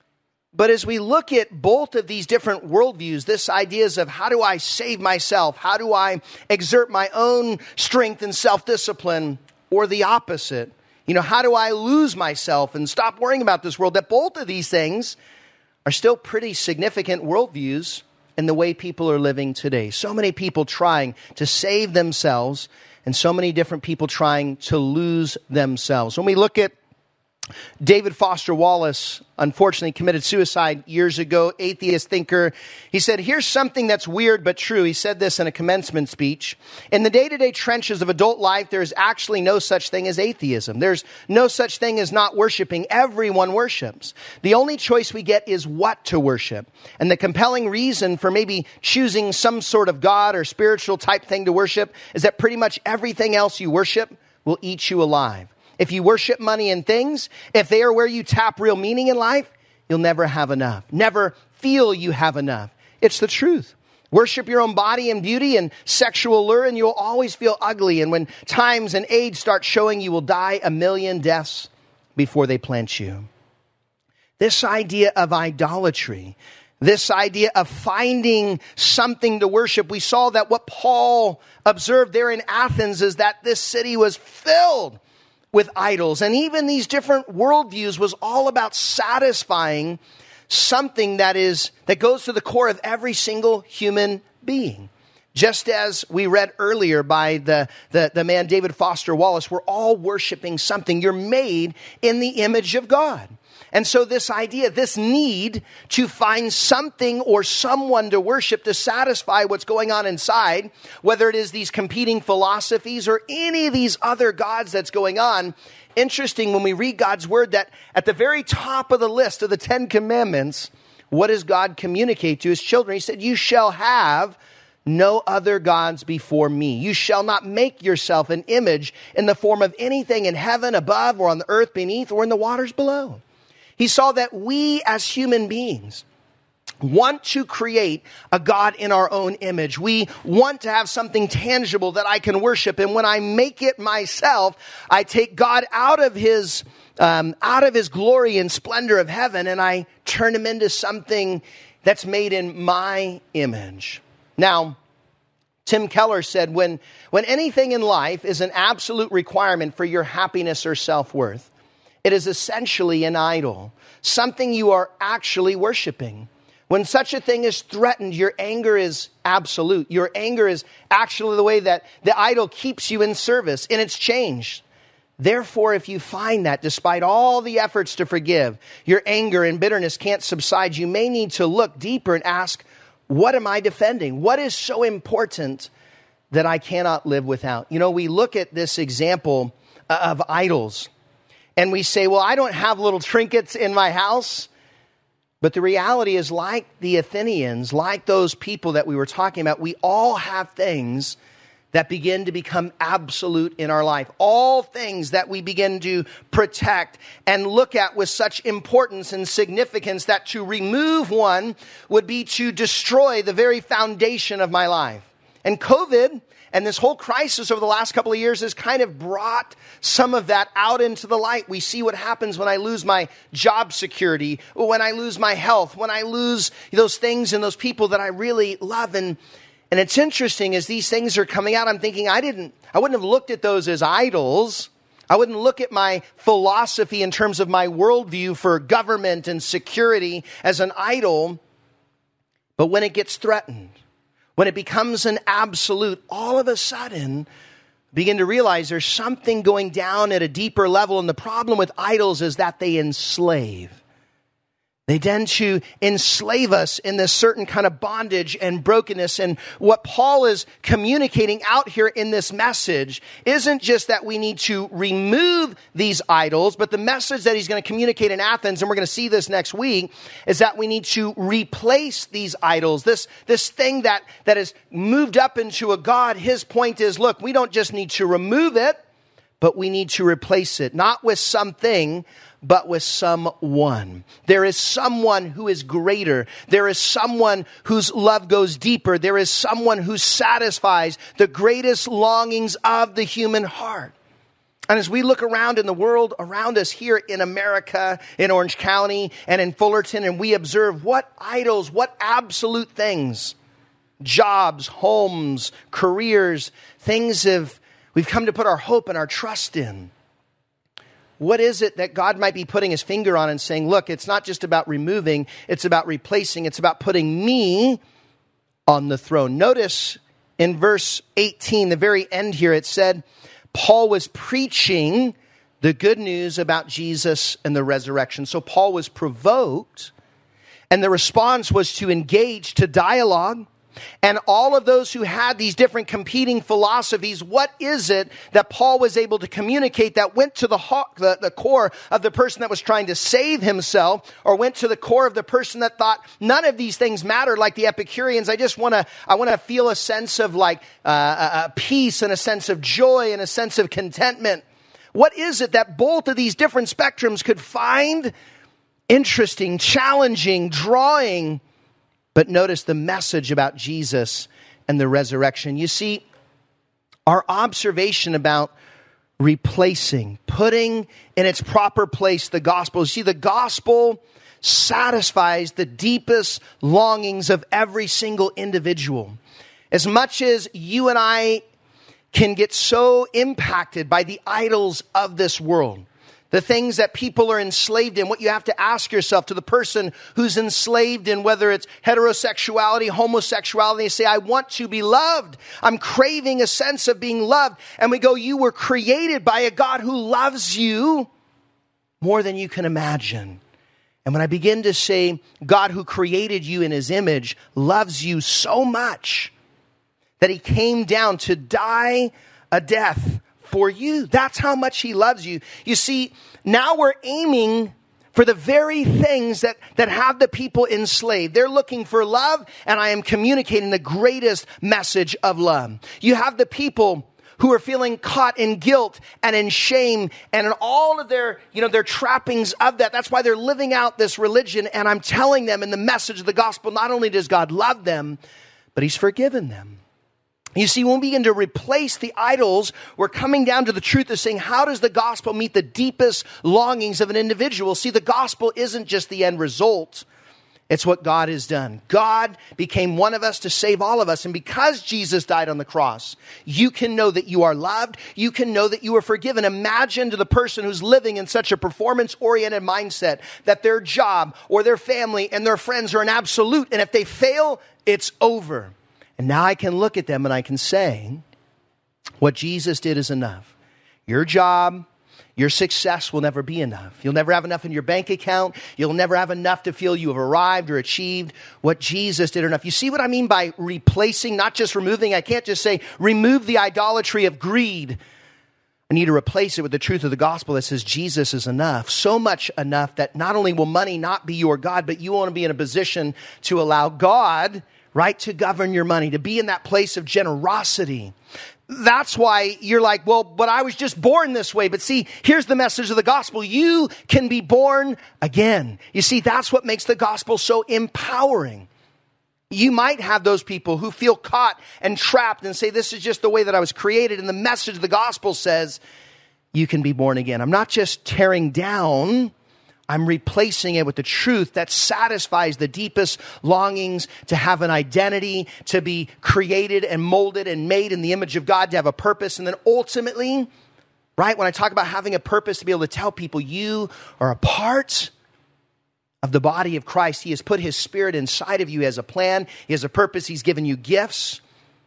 But as we look at both of these different worldviews, this ideas of how do I save myself? How do I exert my own strength and self-discipline? Or the opposite, you know, how do I lose myself and stop worrying about this world? That both of these things are still pretty significant worldviews in the way people are living today. So many people trying to save themselves and so many different people trying to lose themselves. When we look at David Foster Wallace, unfortunately committed suicide years ago, atheist thinker. He said, here's something that's weird but true. He said this in a commencement speech. In the day-to-day trenches of adult life, there is actually no such thing as atheism. There's no such thing as not worshiping. Everyone worships. The only choice we get is what to worship. And the compelling reason for maybe choosing some sort of God or spiritual type thing to worship is that pretty much everything else you worship will eat you alive. If you worship money and things, if they are where you tap real meaning in life, you'll never have enough. Never feel you have enough. It's the truth. Worship your own body and beauty and sexual lure, and you'll always feel ugly. And when times and age start showing, you will die a million deaths before they plant you. This idea of idolatry, this idea of finding something to worship, we saw that what Paul observed there in Athens is that this city was filled with idols. And even these different worldviews was all about satisfying something that is that goes to the core of every single human being. Just as we read earlier by the, the, the man David Foster Wallace, we're all worshiping something. You're made in the image of God. And so this idea, this need to find something or someone to worship to satisfy what's going on inside, whether it is these competing philosophies or any of these other gods that's going on. Interesting when we read God's word that at the very top of the list of the Ten Commandments, what does God communicate to his children? He said, you shall have no other gods before me. You shall not make yourself an image in the form of anything in heaven above or on the earth beneath or in the waters below. He saw that we as human beings want to create a God in our own image. We want to have something tangible that I can worship. And when I make it myself, I take God out of his, um, out of his glory and splendor of heaven, and I turn him into something that's made in my image. Now, Tim Keller said, when, when anything in life is an absolute requirement for your happiness or self-worth, it is essentially an idol, something you are actually worshiping. When such a thing is threatened, your anger is absolute. Your anger is actually the way that the idol keeps you in service, and it's changed. Therefore, if you find that despite all the efforts to forgive, your anger and bitterness can't subside, you may need to look deeper and ask, what am I defending? What is so important that I cannot live without? You know, we look at this example of idols and we say, well, I don't have little trinkets in my house. But the reality is, like the Athenians, like those people that we were talking about, we all have things that begin to become absolute in our life. All things that we begin to protect and look at with such importance and significance that to remove one would be to destroy the very foundation of my life. And COVID and this whole crisis over the last couple of years has kind of brought some of that out into the light. We see what happens when I lose my job security, when I lose my health, when I lose those things and those people that I really love. And And it's interesting as these things are coming out, I'm thinking I didn't, I wouldn't have looked at those as idols. I wouldn't look at my philosophy in terms of my worldview for government and security as an idol. But when it gets threatened, when it becomes an absolute, all of a sudden, begin to realize there's something going down at a deeper level. And the problem with idols is that they enslave. They tend to enslave us in this certain kind of bondage and brokenness. And what Paul is communicating out here in this message isn't just that we need to remove these idols, but the message that he's going to communicate in Athens, and we're going to see this next week, is that we need to replace these idols. This, this thing that, that is moved up into a god, his point is, look, we don't just need to remove it, but we need to replace it, not with something, but with someone. There is someone who is greater. There is someone whose love goes deeper. There is someone who satisfies the greatest longings of the human heart. And as we look around in the world around us here in America, in Orange County and in Fullerton, and we observe what idols, what absolute things, jobs, homes, careers, things have we've come to put our hope and our trust in. What is it that God might be putting his finger on and saying, look, it's not just about removing, it's about replacing, it's about putting me on the throne. Notice in verse eighteen, the very end here, it said, Paul was preaching the good news about Jesus and the resurrection. So Paul was provoked, and the response was to engage, to dialogue. And all of those who had these different competing philosophies, what is it that Paul was able to communicate that went to the, the, the core of the person that was trying to save himself, or went to the core of the person that thought none of these things matter, like the Epicureans? I just want to, I want to feel a sense of like uh, a peace and a sense of joy and a sense of contentment. What is it that both of these different spectrums could find interesting, challenging, drawing? But notice the message about Jesus and the resurrection. You see, our observation about replacing, putting in its proper place the gospel. You see, the gospel satisfies the deepest longings of every single individual. As much as you and I can get so impacted by the idols of this world, The things that people are enslaved in, what you have to ask yourself to the person who's enslaved in, whether it's heterosexuality, homosexuality, they say, I want to be loved. I'm craving a sense of being loved. And we go, you were created by a God who loves you more than you can imagine. And when I begin to say, God who created you in his image loves you so much that he came down to die a death for you. That's how much he loves you. You see, now we're aiming for the very things that, that have the people enslaved. They're looking for love, and I am communicating the greatest message of love. You have the people who are feeling caught in guilt and in shame and in all of their, you know, their trappings of that. That's why they're living out this religion. And I'm telling them in the message of the gospel, not only does God love them, but he's forgiven them. You see, when we begin to replace the idols, we're coming down to the truth of saying, how does the gospel meet the deepest longings of an individual? See, the gospel isn't just the end result. It's what God has done. God became one of us to save all of us. And because Jesus died on the cross, you can know that you are loved. You can know that you are forgiven. Imagine to the person who's living in such a performance-oriented mindset that their job or their family and their friends are an absolute. And if they fail, it's over. And now I can look at them and I can say, what Jesus did is enough. Your job, your success will never be enough. You'll never have enough in your bank account. You'll never have enough to feel you have arrived or achieved. What Jesus did enough. You see what I mean by replacing, not just removing? I can't just say, remove the idolatry of greed. I need to replace it with the truth of the gospel that says Jesus is enough. So much enough that not only will money not be your God, but you want to be in a position to allow God, right, to govern your money, to be in that place of generosity. That's why you're like, well, but I was just born this way. But see, here's the message of the gospel. You can be born again. You see, that's what makes the gospel so empowering. You might have those people who feel caught and trapped and say, this is just the way that I was created. And the message of the gospel says, you can be born again. I'm not just tearing down, I'm replacing it with the truth that satisfies the deepest longings to have an identity, to be created and molded and made in the image of God, to have a purpose. And then ultimately, right, when I talk about having a purpose, to be able to tell people you are a part of the body of Christ. He has put his spirit inside of you. He has a plan. He has a purpose. He's given you gifts.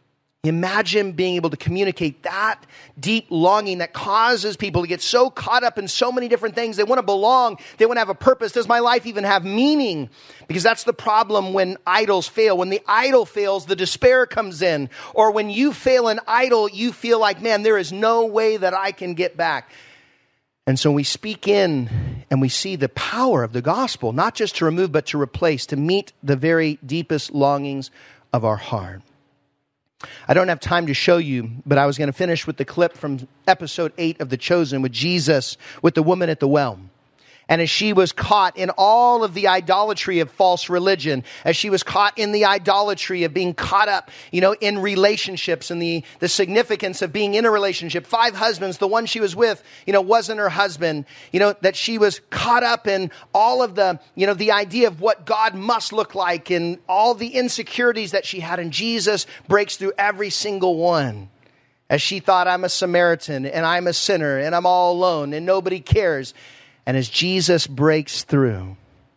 Imagine being able to communicate that deep longing that causes people to get so caught up in so many different things. They want to belong. They want to have a purpose. Does my life even have meaning? Because that's the problem when idols fail. When the idol fails, the despair comes in. Or when you fail an idol, you feel like, man, there is no way that I can get back. And so we speak in and we see the power of the gospel, not just to remove, but to replace, to meet the very deepest longings of our heart. I don't have time to show you, but I was going to finish with the clip from episode eight of The Chosen with Jesus, with the woman at the well. And as she was caught in all of the idolatry of false religion, as she was caught in the idolatry of being caught up, you know, in relationships and the, the significance of being in a relationship, five husbands, the one she was with, you know, wasn't her husband, you know, that she was caught up in all of the, you know, the idea of what God must look like and all the insecurities that she had. And Jesus breaks through every single one. As she thought, I'm a Samaritan and I'm a sinner and I'm all alone and nobody cares. And as Jesus breaks through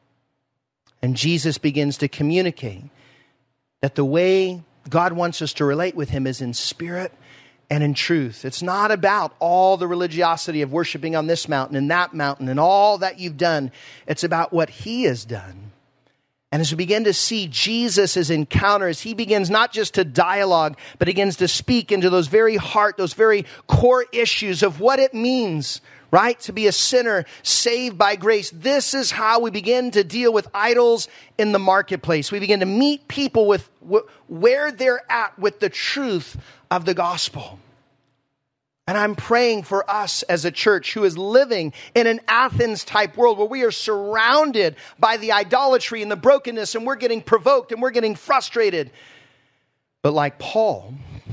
and Jesus begins to communicate that the way God wants us to relate with him is in spirit and in truth. It's not about all the religiosity of worshiping on this mountain and that mountain and all that you've done. It's about what he has done. And as we begin to see Jesus' encounters, he begins not just to dialogue, but begins to speak into those very heart, those very core issues of what it means, right, to be a sinner saved by grace. This is how we begin to deal with idols in the marketplace. We begin to meet people with wh- where they're at with the truth of the gospel. And I'm praying for us as a church who is living in an Athens-type world where we are surrounded by the idolatry and the brokenness, and we're getting provoked and we're getting frustrated. But like Paul,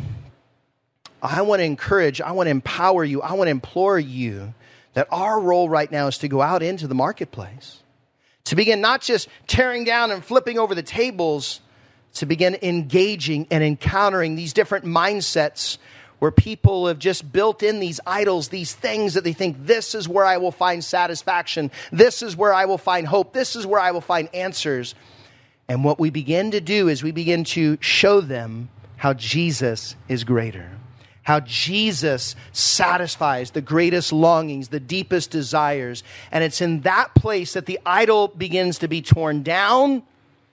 I want to encourage, I want to empower you, I want to implore you that our role right now is to go out into the marketplace, to begin not just tearing down and flipping over the tables, to begin engaging and encountering these different mindsets where people have just built in these idols, these things that they think, this is where I will find satisfaction. This is where I will find hope. This is where I will find answers. And what we begin to do is we begin to show them how Jesus is greater. How Jesus satisfies the greatest longings, the deepest desires. And it's in that place that the idol begins to be torn down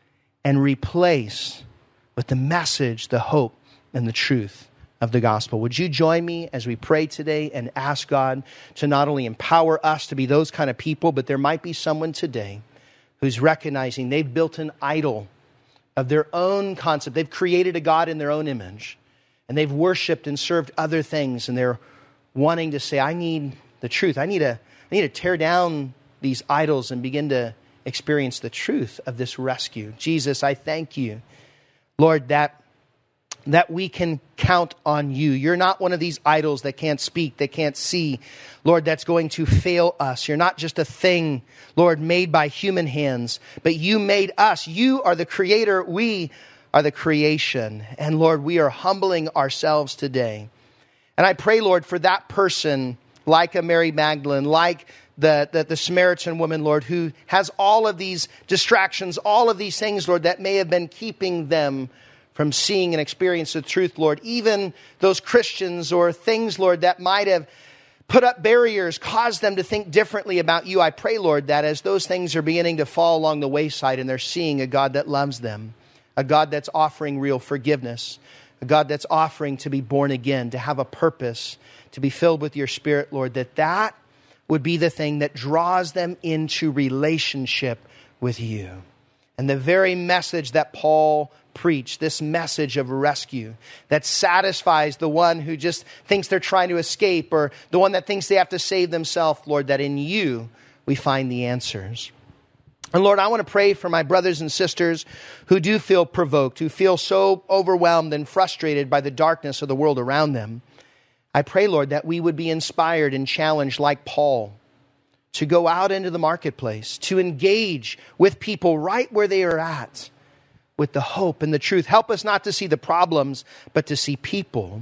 and replaced with the message, the hope, and the truth of the gospel. Would you join me as we pray today and ask God to not only empower us to be those kind of people, but there might be someone today who's recognizing they've built an idol of their own concept. They've created a God in their own image. And they've worshiped and served other things, and they're wanting to say, I need the truth. I need to, I need to tear down these idols and begin to experience the truth of this rescue. Jesus, I thank you, Lord, that, that we can count on you. You're not one of these idols that can't speak, that can't see, Lord, that's going to fail us. You're not just a thing, Lord, made by human hands, but you made us. You are the creator. We are the creation. And Lord, we are humbling ourselves today. And I pray, Lord, for that person like a Mary Magdalene, like the, the, the Samaritan woman, Lord, who has all of these distractions, all of these things, Lord, that may have been keeping them from seeing and experiencing the truth, Lord. Even those Christians or things, Lord, that might have put up barriers, caused them to think differently about you. I pray, Lord, that as those things are beginning to fall along the wayside and they're seeing a God that loves them, a God that's offering real forgiveness, a God that's offering to be born again, to have a purpose, to be filled with your Spirit, Lord, that that would be the thing that draws them into relationship with you. And the very message that Paul preached, this message of rescue that satisfies the one who just thinks they're trying to escape, or the one that thinks they have to save themselves, Lord, that in you we find the answers. And Lord, I want to pray for my brothers and sisters who do feel provoked, who feel so overwhelmed and frustrated by the darkness of the world around them. I pray, Lord, that we would be inspired and challenged like Paul to go out into the marketplace, to engage with people right where they are at with the hope and the truth. Help us not to see the problems, but to see people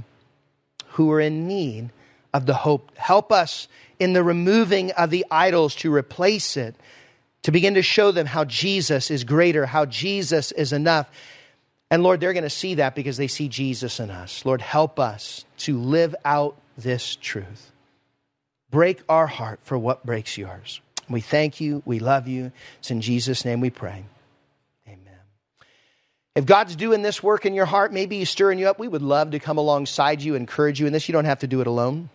who are in need of the hope. Help us in the removing of the idols to replace it, to begin to show them how Jesus is greater, how Jesus is enough. And Lord, they're going to see that because they see Jesus in us. Lord, help us to live out this truth. Break our heart for what breaks yours. We thank you. We love you. It's in Jesus' name we pray. Amen. If God's doing this work in your heart, maybe He's stirring you up, we would love to come alongside you, encourage you in this. You don't have to do it alone.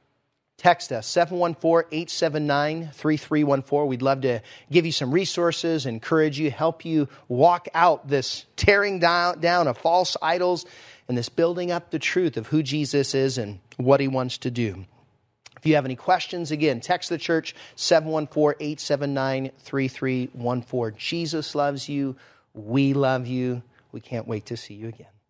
Text us, seven one four, eight seven nine, three three one four. We'd love to give you some resources, encourage you, help you walk out this tearing down, down of false idols and this building up the truth of who Jesus is and what He wants to do. If you have any questions, again, text the church, seven one four, eight seven nine, three three one four. Jesus loves you. We love you. We can't wait to see you again.